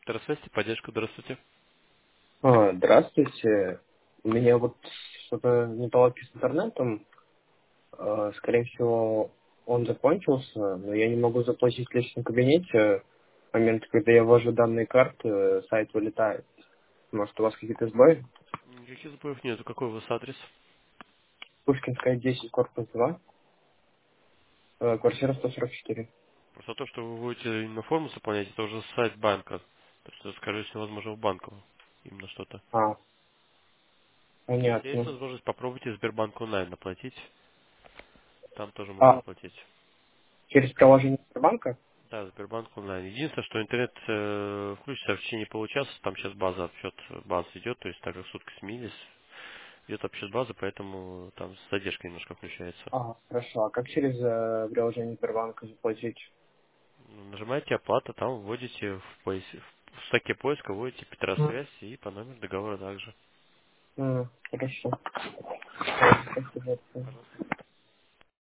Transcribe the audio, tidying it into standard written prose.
Центр связи, поддержка, здравствуйте. Здравствуйте. У меня вот что-то неполадки с интернетом. Скорее всего, он закончился, но я не могу заплатить в личном кабинете. В момент, когда я ввожу данные карты, сайт вылетает. Может, у вас какие-то сбои? Никаких сбоев нету. Какой у вас адрес? Пушкинская, 10, корпус 2, квартира 144. Просто то, что вы будете именно форму заполнять, это уже сайт банка. То есть, скорее всего, возможно, в банку именно что-то. А, Если есть понятно. возможность, попробуйте Сбербанк онлайн оплатить. Там тоже можно А, оплатить. через приложение Сбербанка? Да, Сбербанк онлайн. Единственное, что интернет включится в течение получаса, там сейчас база, обсчет баз идет, то есть так как сутки сменились, идет обсчет базы, поэтому там задержка немножко включается. Хорошо. А как через приложение Сбербанка заплатить? Нажимаете оплата, там вводите в строке поиска вводите Петросвязь и по номеру договора также. Хорошо. Спасибо. Пожалуйста.